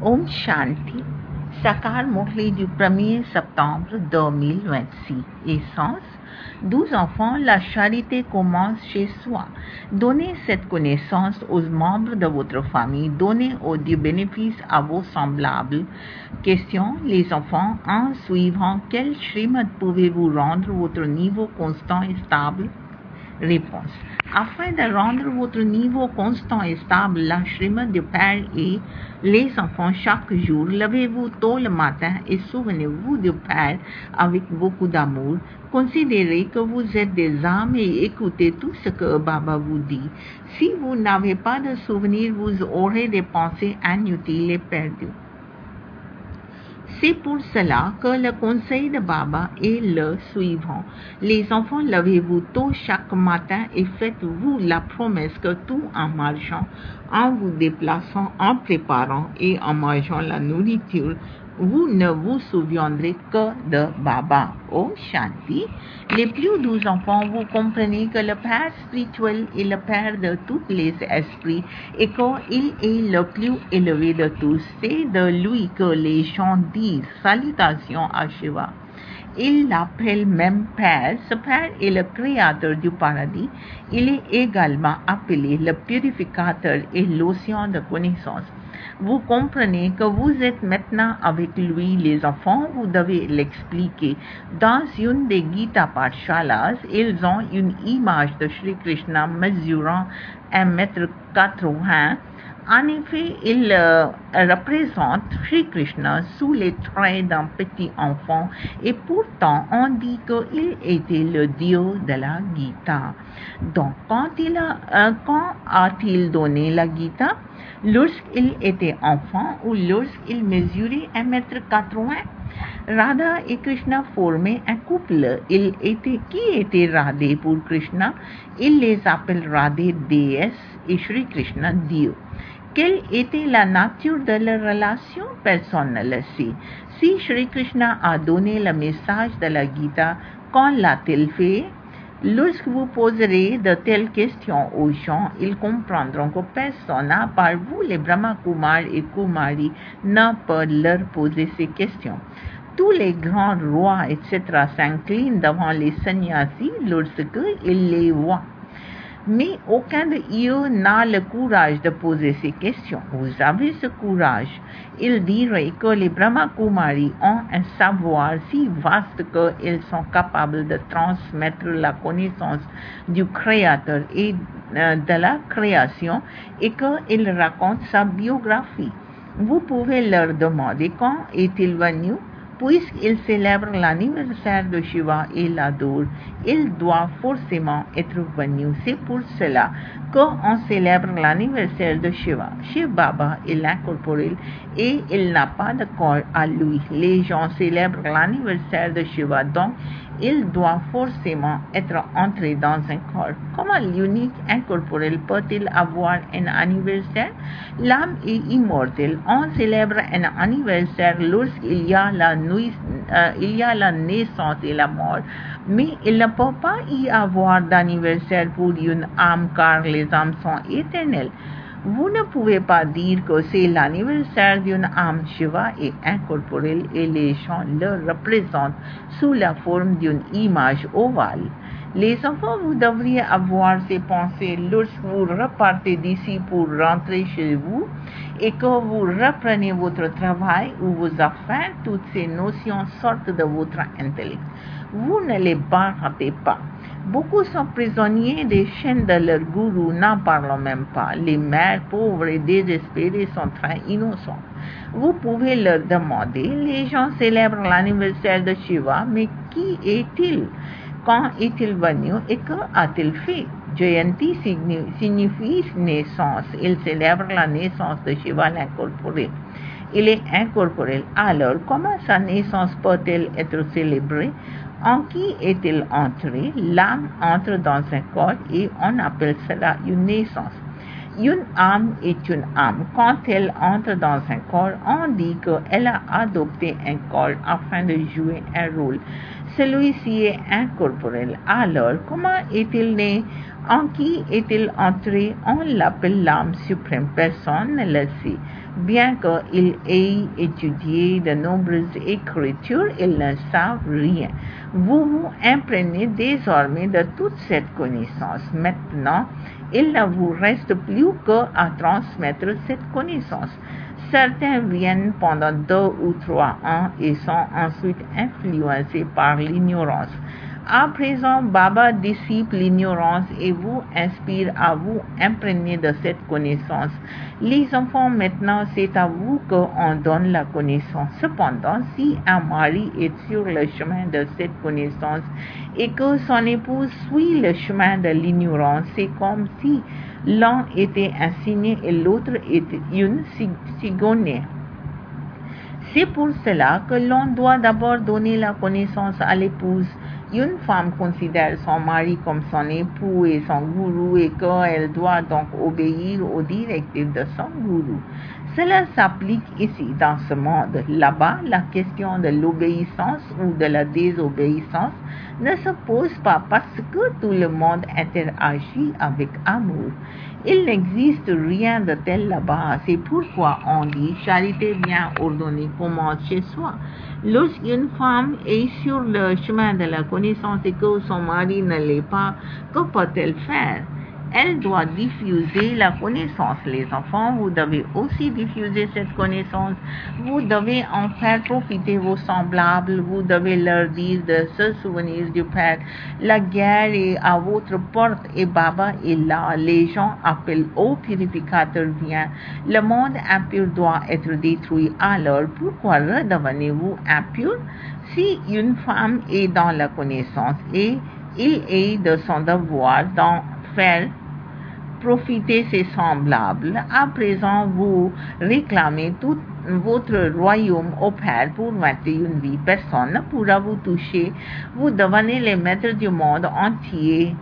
Om Shanti, Sakar Murli du 1er septembre 2026. Essence, 12 enfants, la charité commence chez soi. Donnez cette connaissance aux membres de votre famille, donnez du bénéfice à vos semblables. Question, les enfants, en suivant quel shrimad pouvez-vous rendre votre niveau constant et stable? Réponse. Afin de rendre votre niveau constant et stable, la Shrimad du Père et les enfants chaque jour, levez-vous tôt le matin et souvenez-vous du Père avec beaucoup d'amour. Considérez que vous êtes des âmes et écoutez tout ce que Baba vous dit. Si vous n'avez pas de souvenir, vous aurez des pensées inutiles et perdues. C'est pour cela que le conseil de Baba est le suivant. Les enfants, levez-vous tôt chaque matin et faites-vous la promesse que tout en marchant, en vous déplaçant, en préparant et en mangeant la nourriture, vous ne vous souviendrez que de Baba. Oh Shanti. Les plus doux enfants, vous comprenez que le Père spirituel est le Père de tous les esprits et qu'il est le plus élevé de tous. C'est de lui que les gens disent salutations à Shiva. Il l'appelle même Père. Ce Père est le créateur du paradis. Il est également appelé le purificateur et l'océan de connaissance. Vous comprenez que vous êtes maintenant avec lui, les enfants, vous devez l'expliquer. Dans une des Gita Pathshalas, ils ont une image de Shri Krishna mesurant 1,80 m. En effet, il représente Shri Krishna sous les traits d'un petit enfant et pourtant on dit qu'il était le Dieu de la Gita. Donc, quand a-t-il donné la Gita? Lorsqu'il était enfant ou lorsqu'il mesurait 1,80 m? Radha et Krishna formaient un couple. Qui était Radhe pour Krishna? Il les appelle Radhe déesse et Shri Krishna Dieu. Quelle était la nature de leur relation? Personne ne le sait. Si Shri Krishna a donné le message de la Gita, quand l'a-t-il fait? Lorsque vous poserez de telles questions aux gens, ils comprendront que personne, à part vous, les Brahma Kumar et Kumari, ne peut leur poser ces questions. Tous les grands rois, etc., s'inclinent devant les sannyasis lorsqu'ils les voient. Mais aucun d'eux n'a le courage de poser ces questions. Vous avez ce courage. Il dirait que les Brahma Kumari ont un savoir si vaste qu'ils sont capables de transmettre la connaissance du Créateur et de la création et qu'ils racontent sa biographie. Vous pouvez leur demander quand est-il venu. Puisqu'il célèbre l'anniversaire de Shiva et l'adore, il doit forcément être venu. C'est pour cela qu'on célèbre l'anniversaire de Shiva. Shiv Baba est l'incorporel et il n'a pas de corps à lui. Les gens célèbrent l'anniversaire de Shiva, donc il doit forcément être entré dans un corps. Comment l'unique incorporel peut-il avoir un anniversaire? L'âme est immortelle. On célèbre un anniversaire lorsqu'il y a la naissance et la mort, mais il ne peut pas y avoir d'anniversaire pour une âme car les âmes sont éternelles. Vous ne pouvez pas dire que c'est l'anniversaire d'une âme. Shiva est incorporel et les gens le représentent sous la forme d'une image ovale. Les enfants, vous devriez avoir ces pensées lorsque vous repartez d'ici pour rentrer chez vous et que vous reprenez votre travail ou vos affaires. Toutes ces notions sortent de votre intellect. Vous ne les battez pas. Beaucoup sont prisonniers des chaînes de leur gourou, n'en parlons même pas. Les mères pauvres et désespérées sont très innocentes. Vous pouvez leur demander, les gens célèbrent l'anniversaire de Shiva, mais qui est-il? Quand est-il venu et que a-t-il fait? Jayanti signifie naissance. Il célèbre la naissance de Shiva l'incorporel. Il est incorporel. Alors, comment sa naissance peut-elle être célébrée? En qui est-il entré? L'âme entre dans un corps et on appelle cela une naissance. Une âme est une âme. Quand elle entre dans un corps, on dit qu'elle a adopté un corps afin de jouer un rôle. Celui-ci est incorporel. Alors, comment est-il né? En qui est-il entré? On l'appelle l'âme suprême. Personne ne le sait. Bien qu'ils aient étudié de nombreuses écritures, ils ne savent rien. Vous vous imprégnez désormais de toute cette connaissance. Maintenant, il ne vous reste plus qu'à transmettre cette connaissance. Certains viennent pendant 2 ou 3 ans et sont ensuite influencés par l'ignorance. À présent, Baba dissipe l'ignorance et vous inspire à vous imprégner de cette connaissance. Les enfants, maintenant, c'est à vous qu'on donne la connaissance. Cependant, si un mari est sur le chemin de cette connaissance et que son épouse suit le chemin de l'ignorance, c'est comme si l'un était un cygne et l'autre était une cigogne. C'est pour cela que l'on doit d'abord donner la connaissance à l'épouse. Une femme considère son mari comme son époux et son gourou et qu'elle doit donc obéir aux directives de son gourou. Cela s'applique ici, dans ce monde. Là-bas, la question de l'obéissance ou de la désobéissance ne se pose pas parce que tout le monde interagit avec amour. Il n'existe rien de tel là-bas. C'est pourquoi on dit charité bien ordonnée commence chez soi. Lorsqu'une femme est sur le chemin de la connaissance et que son mari ne l'est pas, que peut-elle faire? Elle doit diffuser la connaissance. Les enfants, vous devez aussi diffuser cette connaissance. Vous devez en faire profiter vos semblables. Vous devez leur dire de se souvenir du Père. La guerre est à votre porte et Baba est là. Les gens appellent au purificateur vient. Le monde impur doit être détruit. Alors, pourquoi redevenez-vous impur? Si une femme est dans la connaissance et il est de son devoir d'en faire profiter ses semblables. À présent, vous réclamez tout votre royaume au Père pour 21 vies. Personne ne pourra vous toucher. Vous devenez les maîtres du monde entier.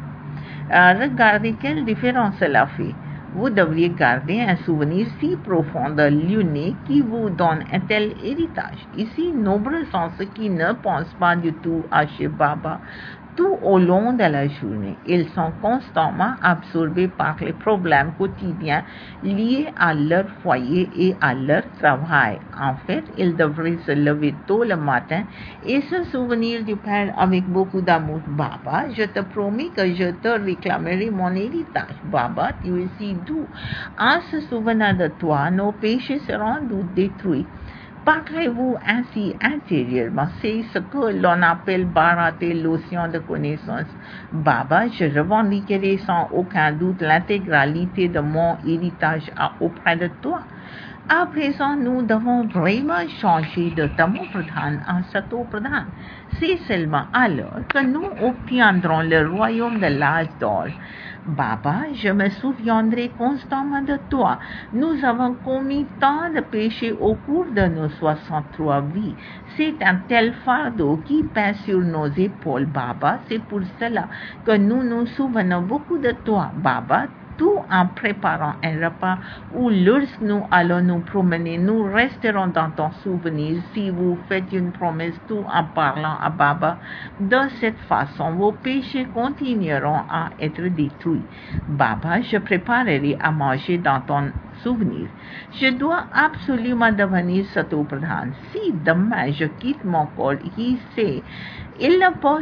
Regardez quelle différence cela fait. Vous devriez garder un souvenir si profond de l'unique qui vous donne un tel héritage. Ici, nombreux sont ceux qui ne pensent pas du tout à chez Baba. Tout au long de la journée, ils sont constamment absorbés par les problèmes quotidiens liés à leur foyer et à leur travail. En fait, ils devraient se lever tôt le matin et se souvenir du Père avec beaucoup d'amour. Baba, je te promets que je te réclamerai mon héritage. Baba, tu es si doux. En se souvenant de toi, nos péchés seront détruits. Parlez-vous ainsi intérieurement, c'est ce que l'on appelle barater l'océan de connaissance. Baba, je revendiquerai sans aucun doute l'intégralité de mon héritage auprès de toi. À présent, nous devons vraiment changer de Tamo Pradhan en Sato Pradhan. C'est seulement alors que nous obtiendrons le royaume de l'âge d'or. Baba, je me souviendrai constamment de toi. Nous avons commis tant de péchés au cours de nos 63 vies. C'est un tel fardeau qui pèse sur nos épaules, Baba. C'est pour cela que nous nous souvenons beaucoup de toi, Baba. Tout en préparant un repas où lorsque nous allons nous promener, nous resterons dans ton souvenir. Si vous faites une promesse tout en parlant à Baba, de cette façon, vos péchés continueront à être détruits. Baba, je préparerai à manger dans ton souvenir. Je dois absolument devenir Sato Pradhan. Si demain je quitte mon corps, qui sait, il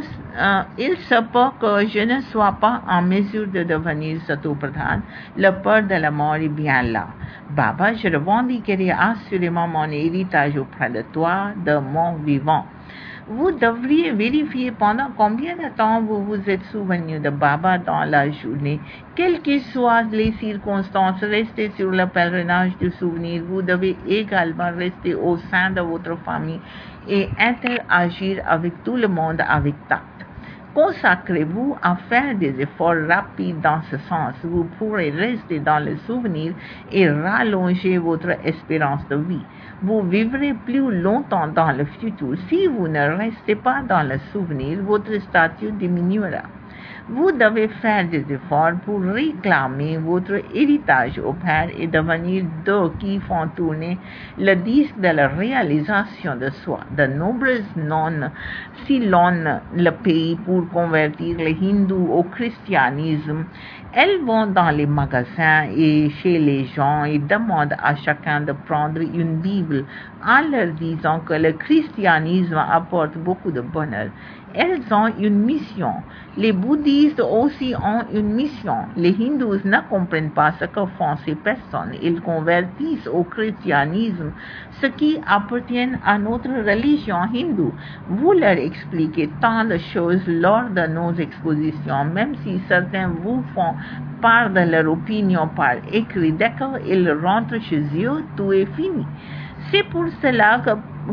se peut que je ne sois pas en mesure de devenir Sato Pradhan. Le peur de la mort est bien là. Baba, je revendiquerai assurément mon héritage auprès de toi, de mon vivant. Vous devriez vérifier pendant combien de temps vous vous êtes souvenu de Baba dans la journée. Quelles que soient les circonstances, restez sur le pèlerinage du souvenir. Vous devez également rester au sein de votre famille et interagir avec tout le monde avec tact. Consacrez-vous à faire des efforts rapides dans ce sens. Vous pourrez rester dans le souvenir et rallonger votre espérance de vie. Vous vivrez plus longtemps dans le futur. Si vous ne restez pas dans le souvenir, votre statut diminuera. Vous devez faire des efforts pour réclamer votre héritage au Père et devenir d'eux qui font tourner le disque de la réalisation de soi. De nombreuses nonnes sillonnent le pays pour convertir les hindous au christianisme. Elles vont dans les magasins et chez les gens et demandent à chacun de prendre une Bible en leur disant que le christianisme apporte beaucoup de bonheur. Elles ont une mission. Les bouddhistes aussi ont une mission. Les hindous ne comprennent pas ce que font ces personnes. Ils convertissent au christianisme ce qui appartient à notre religion hindoue. Vous leur expliquez tant de choses lors de nos expositions, même si certains vous font part de leur opinion par écrit. Dès qu'ils rentrent chez eux, tout est fini. C'est pour cela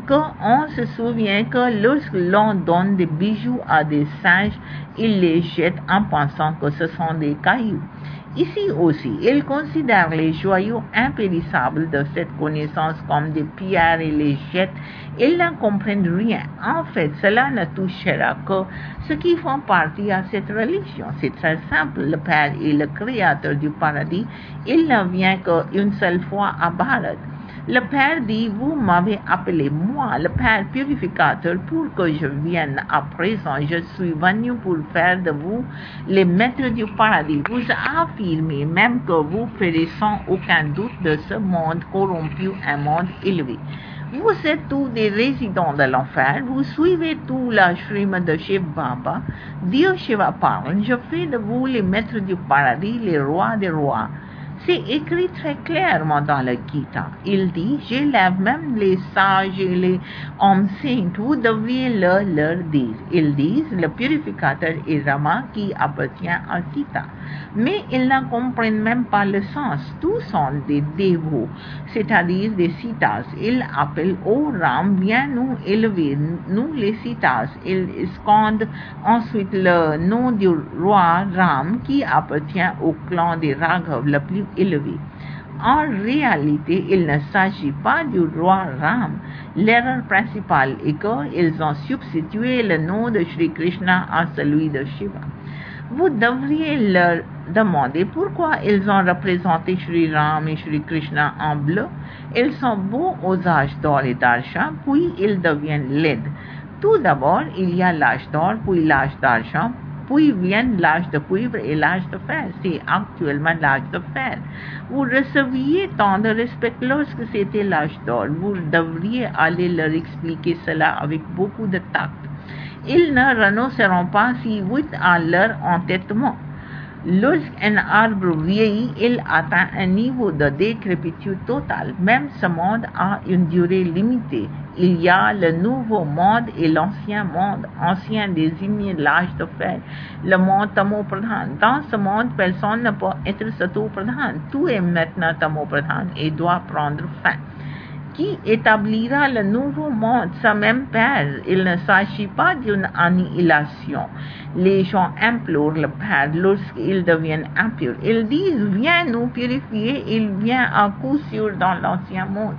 qu'on se souvient que lorsque l'on donne des bijoux à des singes, ils les jettent en pensant que ce sont des cailloux. Ici aussi, ils considèrent les joyaux impérissables de cette connaissance comme des pierres et les jettent. Ils ne comprennent rien. En fait, cela ne touchera que ceux qui font partie à cette religion. C'est très simple. Le Père est le créateur du paradis. Il ne vient qu'une seule fois à Bharat. Le Père dit, vous m'avez appelé moi, le Père purificateur, pour que je vienne à présent. Je suis venu pour faire de vous les maîtres du paradis. Vous affirmez même que vous ferez sans aucun doute de ce monde corrompu un monde élevé. Vous êtes tous des résidents de l'enfer, vous suivez tout l'ashram de Shiv Baba. Dieu Shiva parle, je fais de vous les maîtres du paradis, les rois des rois. C'est écrit très clairement dans le Gita. Il dit, j'élève même les sages et les hommes saints. Vous devriez leur dire. Ils disent, le purificateur est Rama qui appartient à Sita. Mais ils ne comprennent même pas le sens. Tous sont des dévots, c'est-à-dire des Sitas. Ils appellent, ô Ram, viens nous élever, nous les Sitas. Ils scandent ensuite le nom du roi Ram qui appartient au clan des Raghav le plus élevé. En réalité, il ne s'agit pas du roi Ram. L'erreur principale est qu'ils ont substitué le nom de Shri Krishna à celui de Shiva. Vous devriez leur demander pourquoi ils ont représenté Shri Ram et Shri Krishna en bleu. Ils sont beaux aux âges d'or et d'argent, puis ils deviennent laides. Tout d'abord, il y a l'âge d'or, puis l'âge d'argent, puis viennent l'âge de cuivre et l'âge de fer. C'est actuellement l'âge de fer. Vous receviez tant de respect lorsque c'était l'âge d'or. Vous devriez aller leur expliquer cela avec beaucoup de tact. Ils ne renonceront pas si vite à leur entêtement. Lorsqu'un arbre vieillit, il atteint un niveau de décrépitude totale. Même ce monde a une durée limitée. Il y a le nouveau monde et l'ancien monde. Ancien désigne l'âge de fer, le monde Tamo-Pradhan. Dans ce monde, personne ne peut être Sato-Pradhan. Tout est maintenant Tamo-Pradhan et doit prendre fin. Qui établira le nouveau monde, ce même Père? Il ne s'agit pas d'une annihilation. Les gens implorent le Père lorsqu'ils deviennent impurs. Ils disent, viens nous purifier. Il vient à coup sûr dans l'ancien monde.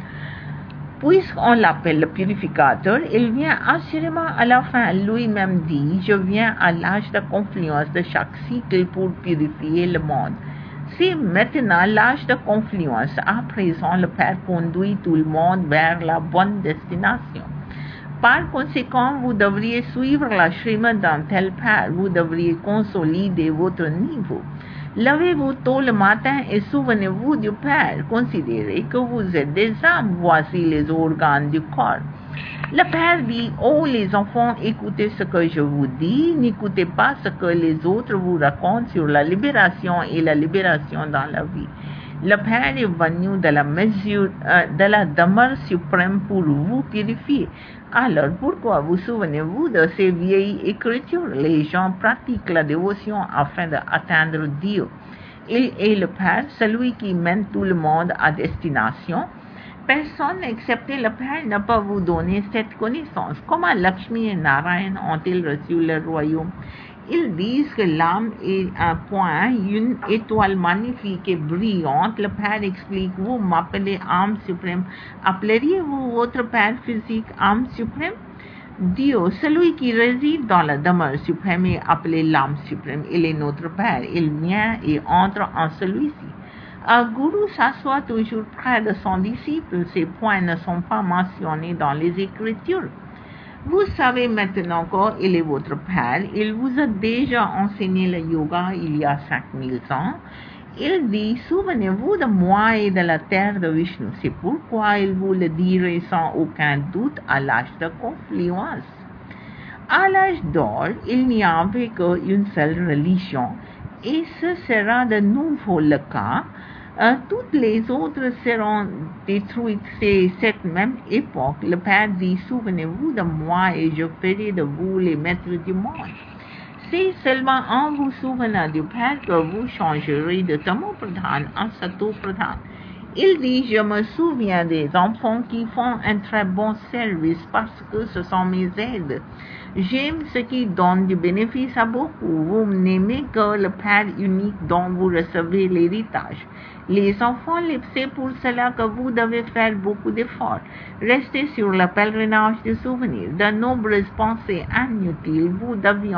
Puisqu'on l'appelle le purificateur, il vient assurément à la fin. Lui-même dit, je viens à l'âge de confluence de chaque cycle pour purifier le monde. C'est maintenant l'âge de confluence. À présent, le Père conduit tout le monde vers la bonne destination. Par conséquent, vous devriez suivre la Srimad d'un tel Père. Vous devriez consolider votre niveau. Levez-vous tôt le matin et souvenez-vous du Père. Considérez que vous êtes des âmes. Voici les organes du corps. Le Père dit, oh les enfants, écoutez ce que je vous dis, n'écoutez pas ce que les autres vous racontent sur la libération et la libération dans la vie. Le Père est venu de la mesure, de la demeure suprême pour vous purifier. Alors pourquoi vous souvenez-vous de ces vieilles écritures? Les gens pratiquent la dévotion afin d'atteindre Dieu. Il est le Père, celui qui mène tout le monde à destination. Personne excepté le Père ne peut vous donner cette connaissance. Comment Lakshmi et Narayan ont-ils reçu le royaume? Ils disent que l'âme est un point, une étoile magnifique et brillante. Le Père explique, vous m'appelez âme suprême. Appelleriez-vous votre Père physique âme suprême? Dieu, celui qui réside dans la demeure suprême est appelé l'âme suprême. Il est notre Père. Il vient et entre en celui-ci. Un gourou s'assoit toujours près de son disciple. Ces points ne sont pas mentionnés dans les Écritures. Vous savez maintenant qu'il est votre Père. Il vous a déjà enseigné le yoga il y a 5000 ans. Il dit, souvenez-vous de moi et de la terre de Vishnu. C'est pourquoi il vous le dirait sans aucun doute à l'âge de confluence. À l'âge d'or, il n'y avait qu'une seule religion, et ce sera de nouveau le cas. Toutes les autres seront détruites. C'est cette même époque. Le Père dit, souvenez-vous de moi et je ferai de vous les maîtres du monde. C'est seulement en vous souvenant du Père que vous changerez de Tamo Pradhan en Sato Pradhan. Il dit, je me souviens des enfants qui font un très bon service parce que ce sont mes aides. J'aime ce qui donne du bénéfice à beaucoup. Vous n'aimez que le Père unique dont vous recevez l'héritage. Les enfants, c'est pour cela que vous devez faire beaucoup d'efforts. Restez sur le pèlerinage des souvenirs. De nombreuses pensées inutiles vous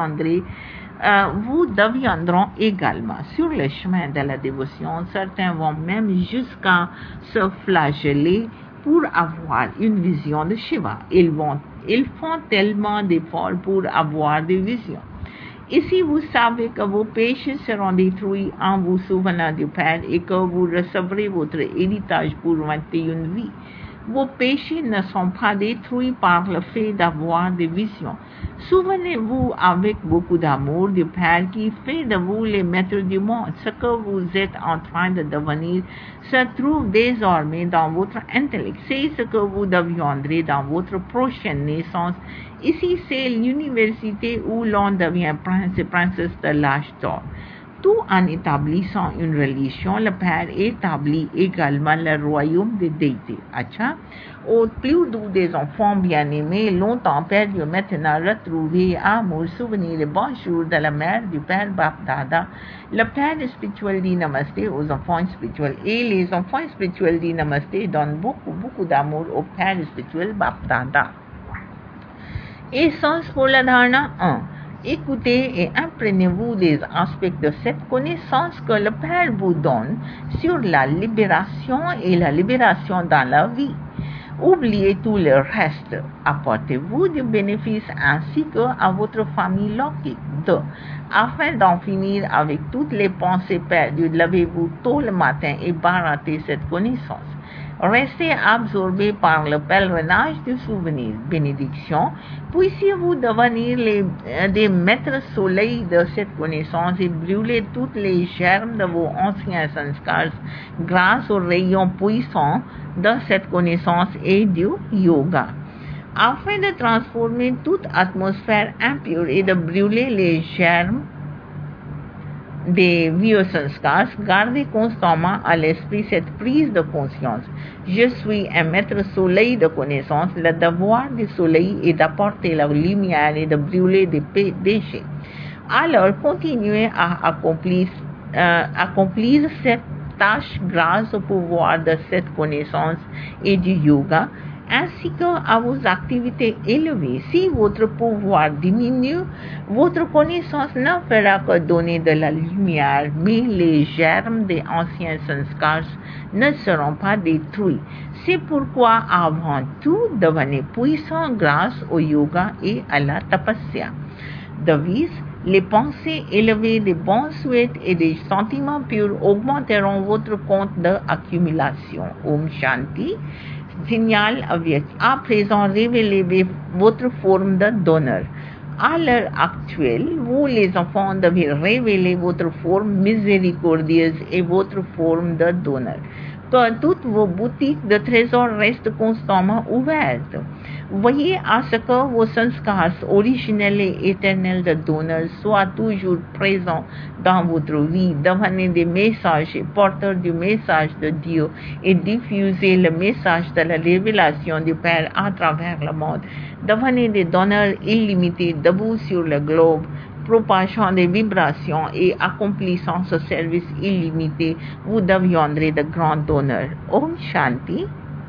deviendront également. Sur le chemin de la dévotion, certains vont même jusqu'à se flageller pour avoir une vision de Shiva. Ils font tellement d'efforts pour avoir des visions. Ici, vous savez que vos péchés seront détruits en vous souvenant du Père et que vous recevrez votre héritage pour 21 vies. Vos péchés ne sont pas détruits par le fait d'avoir des visions. Souvenez-vous avec beaucoup d'amour du Père qui fait de vous les maîtres du monde. Ce que vous êtes en train de devenir se trouve désormais dans votre intellect. C'est ce que vous deviendrez dans votre prochaine naissance. Ici, c'est l'université où l'on devient prince et princesse de l'âge d'or. Tout en établissant une religion, le Père établit également le royaume des déités. Acha, au plus doux des enfants bien-aimés, longtemps perdus, maintenant retrouvés, amour, souvenirs et bonjour de la mère du Père Bapdada. Le Père spirituel dit Namasté aux enfants spirituels et les enfants spirituels dit Namasté donnent beaucoup d'amour au Père spirituel Bapdada. Essence pour la dharana 1. Écoutez et imprégnez-vous des aspects de cette connaissance que le Père vous donne sur la libération et la libération dans la vie. Oubliez tout le reste. Apportez-vous du bénéfice ainsi que à votre famille logique. 2. Afin d'en finir avec toutes les pensées perdues, levez-vous tôt le matin et barattez cette connaissance. Restez absorbés par le pèlerinage du souvenir. Bénédiction, puissiez-vous devenir des maîtres soleils de cette connaissance et brûler toutes les germes de vos anciens sanskars grâce aux rayons puissants de cette connaissance et du yoga. Afin de transformer toute atmosphère impure et de brûler les germes des vieux sanskars, gardez constamment à l'esprit cette prise de conscience. Je suis un maître soleil de connaissance. Le devoir du soleil est d'apporter la lumière et de brûler des déchets. Alors, continuez à accomplir cette tâche grâce au pouvoir de cette connaissance et du yoga, ainsi qu'à vos activités élevées. Si votre pouvoir diminue, votre connaissance ne fera que donner de la lumière, mais les germes des anciens sanskars ne seront pas détruits. C'est pourquoi, avant tout, devenez puissant grâce au yoga et à la tapasya. Devise: les pensées élevées, des bons souhaits et des sentiments purs augmenteront votre compte d'accumulation. Om Shanti. Signal avyakt. À présent, révélez votre forme de donneur. À l'heure actuelle, vous les enfants devez révéler votre forme miséricordieuse et votre forme de donneur. Que toutes vos boutiques de trésors restent constamment ouvertes. Veillez à ce que vos sanskars originels et éternels de donneurs soient toujours présents dans votre vie. Devenez des messagers, porteurs du message de Dieu et diffusez le message de la révélation du Père à travers le monde. Devenez des donneurs illimités debout sur le globe, propageant des vibrations et accomplissant ce service illimité. Vous deviendrez de grands donneurs. Om Shanti.